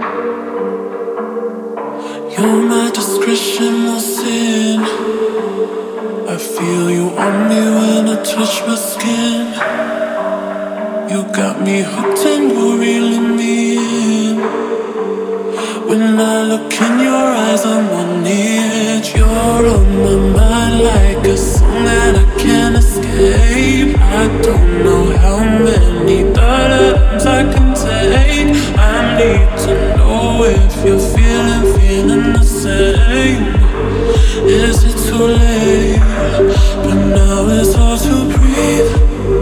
You're my discretional sin. I feel you on me when I touch my skin. You got me hooked and you're reeling me in. When I look in your eyes, I'm on the edge. You're on my mind like a song that I can't escape. I don't know how many times I can take. I need to know if you're feeling the same. Is it too late? But now it's hard to breathe.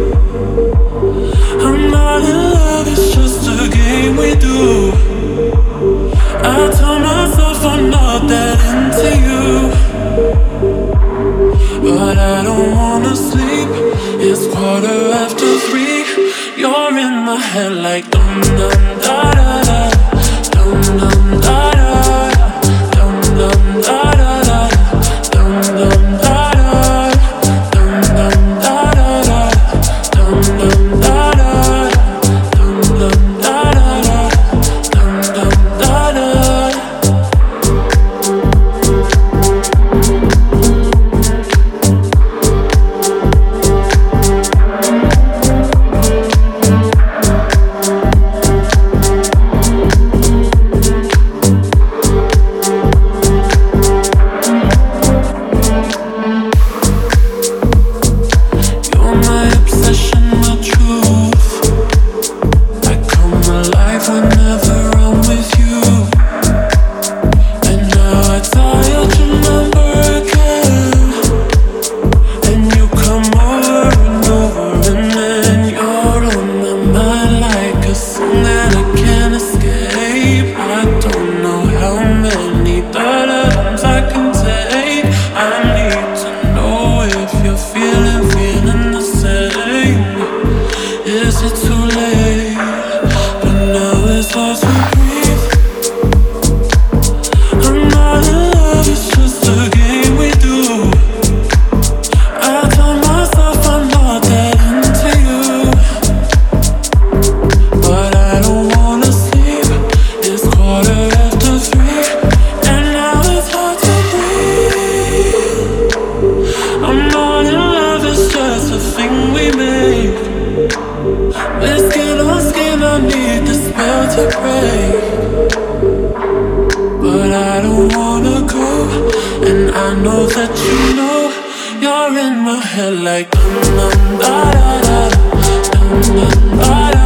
I'm not in love, it's just a game we do. I tell myself I'm not that into you, but I don't wanna sleep. It's 3:15. You're in my head like dum dum da da da, dum dum da da da, dum dum da da da, dum dum da da, dum dum da da da, dum dum da da, dum dum da da, dum dum da da. Is it too late? But now it's hard to breathe. I'm not in love, it's just a game we do. I tell myself I'm not that into you, but I don't wanna sleep. It's 3:15, and now it's hard to breathe. I'm not in love, it's just a thing we make. We're skin on skin, I need the spell to break, but I don't wanna go, and I know that you know. You're in my head like dum dum da da da, dum dum da da.